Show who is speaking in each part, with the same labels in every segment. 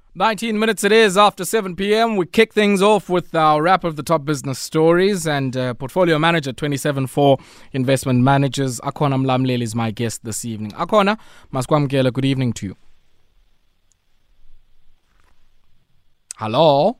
Speaker 1: 19 minutes it is after 7 p.m. We kick things off with our wrap of the top business stories, and portfolio manager 27-4 Investment Managers, Akhona Mlamleli, is my guest this evening. Akhona, Maskwamkela, good evening to you. Hello?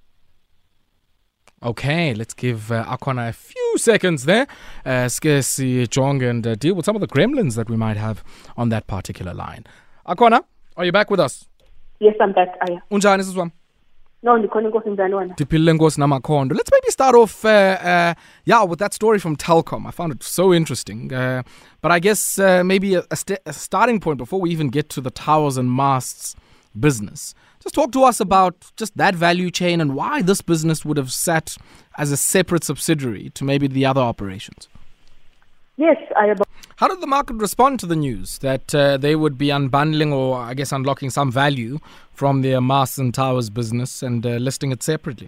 Speaker 1: Okay, let's give Akhona a few seconds there. Skesi Jong and deal with some of the gremlins that we might have on that particular line. Akhona, are you back with us?
Speaker 2: Yes, I'm back.
Speaker 1: Unjani siswam?
Speaker 2: No, ndikhona inkosi njani wena?
Speaker 1: Ndiphilile nkosi namakhondo. Let's maybe start off with that story from Telkom. I found it so interesting. But I guess maybe a starting point before we even get to the towers and masts business. Just talk to us about just that value chain and why this business would have sat as a separate subsidiary to maybe the other operations.
Speaker 2: Yes,
Speaker 1: How did the market respond to the news that they would be unbundling or, I guess, unlocking some value from their masts and towers business and listing it separately?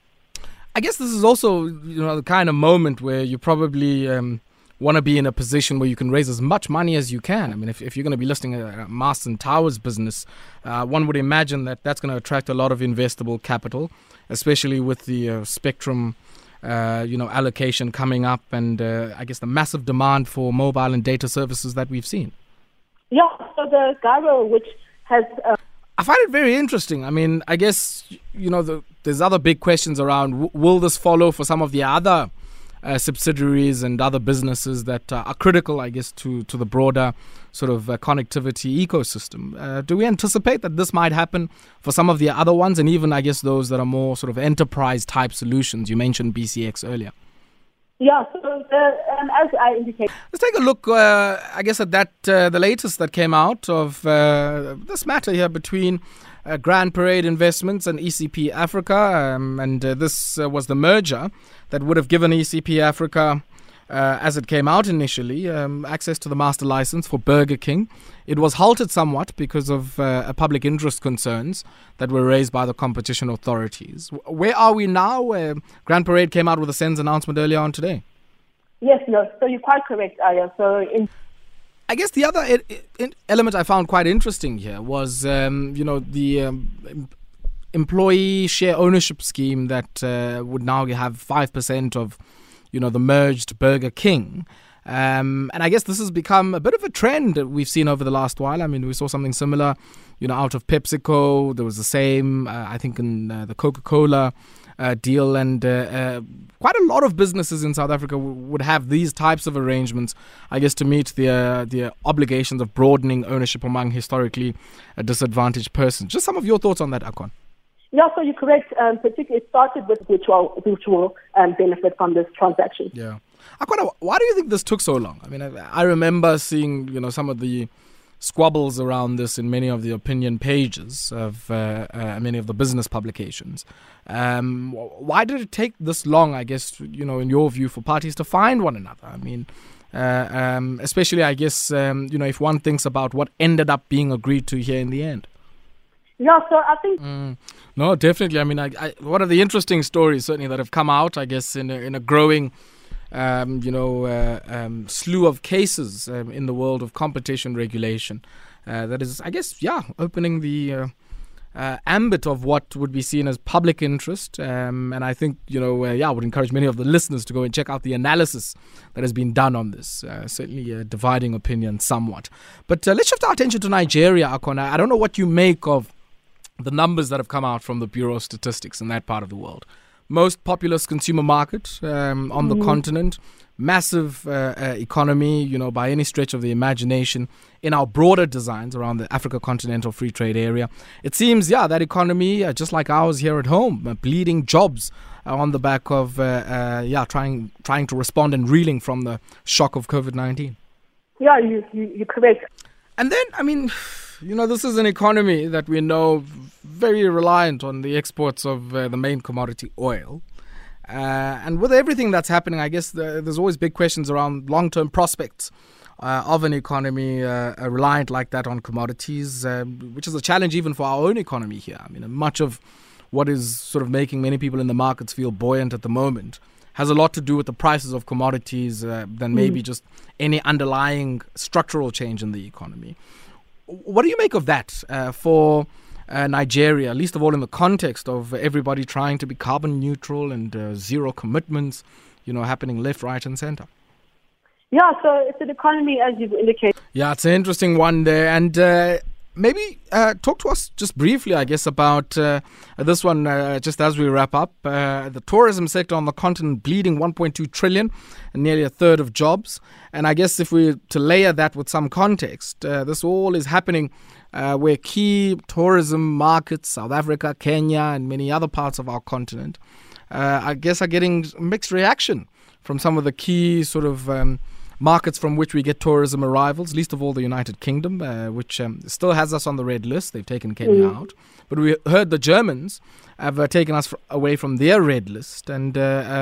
Speaker 1: I guess this is also, the kind of moment where you probably want to be in a position where you can raise as much money as you can. I mean, if you're going to be listing a masts and towers business, one would imagine that that's going to attract a lot of investable capital, especially with the spectrum allocation coming up and I guess the massive demand for mobile and data services that we've seen.
Speaker 2: Yeah, so the Garo, which has...
Speaker 1: I find it very interesting. I mean, I guess, there's other big questions around, will this follow for some of the other subsidiaries and other businesses that are critical, I guess, to the broader sort of connectivity ecosystem? Do we anticipate that this might happen for some of the other ones and even, I guess, those that are more sort of enterprise type solutions? You mentioned BCX earlier.
Speaker 2: Yeah, so as I indicated.
Speaker 1: Let's take a look, I guess, at that the latest that came out of this matter here between Grand Parade Investments and ECP Africa, and this was the merger that would have given ECP Africa, as it came out initially, access to the master license for Burger King. It was halted somewhat because of public interest concerns that were raised by the competition authorities. Where are we now? Grand Parade came out with a SENS announcement earlier on today.
Speaker 2: Yes, no, so you're quite correct, Aya.
Speaker 1: I guess the other element I found quite interesting here was, the employee share ownership scheme that would now have 5% of, the merged Burger King. And I guess this has become a bit of a trend that we've seen over the last while. I mean, we saw something similar, out of PepsiCo. There was the same, I think, in the Coca-Cola deal. And quite a lot of businesses in South Africa would have these types of arrangements, I guess, to meet the obligations of broadening ownership among historically disadvantaged persons. Just some of your thoughts on that, Akon.
Speaker 2: Yeah, so you're correct. Particularly, it started with which will benefit from this transaction.
Speaker 1: Yeah. Akon, why do you think this took so long? I mean, I remember seeing, some of the squabbles around this in many of the opinion pages of many of the business publications. Why did it take this long, I guess, in your view, for parties to find one another? I mean, especially, I guess, if one thinks about what ended up being agreed to here in the end.
Speaker 2: Yeah, so I think...
Speaker 1: No, definitely. I mean, one of the interesting stories certainly that have come out, I guess, in a growing, slew of cases in the world of competition regulation. That is, I guess, opening the ambit of what would be seen as public interest. And I think, I would encourage many of the listeners to go and check out the analysis that has been done on this. Certainly dividing opinion somewhat. But let's shift our attention to Nigeria, Akona. I don't know what you make of the numbers that have come out from the Bureau of Statistics in that part of the world. Most populous consumer market on the continent, massive economy, by any stretch of the imagination in our broader designs around the Africa Continental Free Trade Area. It seems, that economy, just like ours here at home, bleeding jobs on the back of, trying to respond and reeling from the shock of COVID-19.
Speaker 2: Yeah, you're correct.
Speaker 1: And then, I mean... this is an economy that we know very reliant on the exports of the main commodity oil. And with everything that's happening, I guess there's always big questions around long-term prospects of an economy reliant like that on commodities, which is a challenge even for our own economy here. I mean, much of what is sort of making many people in the markets feel buoyant at the moment has a lot to do with the prices of commodities than maybe just any underlying structural change in the economy. What do you make of that for Nigeria, least of all in the context of everybody trying to be carbon neutral and zero commitments, happening left, right, and center?
Speaker 2: Yeah, so it's an economy, as you've indicated.
Speaker 1: Yeah, it's an interesting one there. And maybe talk to us just briefly, I guess, about this one, just as we wrap up. The tourism sector on the continent bleeding 1.2 trillion and nearly a third of jobs. And I guess if we to layer that with some context, this all is happening where key tourism markets, South Africa, Kenya, and many other parts of our continent, I guess are getting mixed reaction from some of the key sort of markets from which we get tourism arrivals, least of all the United Kingdom, which still has us on the red list. They've taken Kenya out. But we heard the Germans have taken us away from their red list. And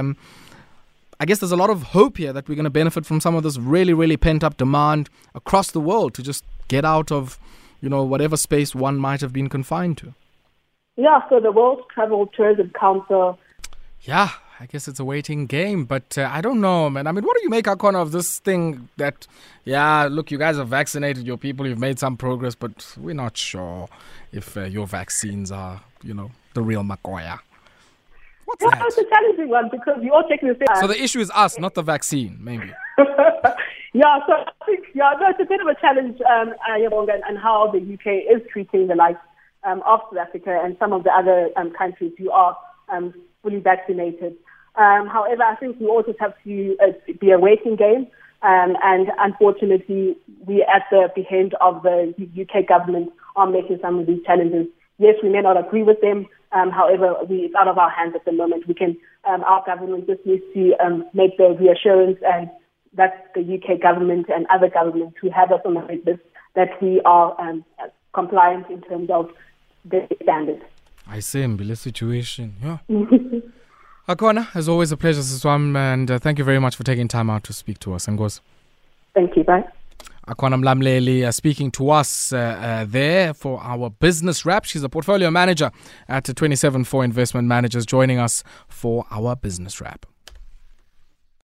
Speaker 1: I guess there's a lot of hope here that we're going to benefit from some of this really, really pent-up demand across the world to just get out of, whatever space one might have been confined to.
Speaker 2: Yeah, so the World Travel Tourism Council.
Speaker 1: Yeah, I guess it's a waiting game, but I don't know, man. I mean, what do you make, Akona, of this thing that, look, you guys have vaccinated your people, you've made some progress, but we're not sure if your vaccines are, the real Makoya. What's that?
Speaker 2: It's a challenging one because you're all taking the same.
Speaker 1: So the issue is us, not the vaccine, maybe.
Speaker 2: Yeah, so I think, it's a bit of a challenge, and how the UK is treating the likes of South Africa and some of the other countries who are fully vaccinated. However, I think we also have to be a waiting game, and unfortunately, we at the behest of the UK government are making some of these challenges. Yes, we may not agree with them. However, it's out of our hands at the moment. Our government just needs to make the reassurance, and that the UK government and other governments who have us on the red list, that we are compliant in terms of the standards.
Speaker 1: I say, Mbile situation, yeah. Akona, as always, a pleasure, Siswam, and thank you very much for taking time out to speak to us. Ngos.
Speaker 2: Thank you, bye.
Speaker 1: Akona Mlamleli speaking to us there for our business wrap. She's a portfolio manager at 27 for Investment Managers, joining us for our business wrap.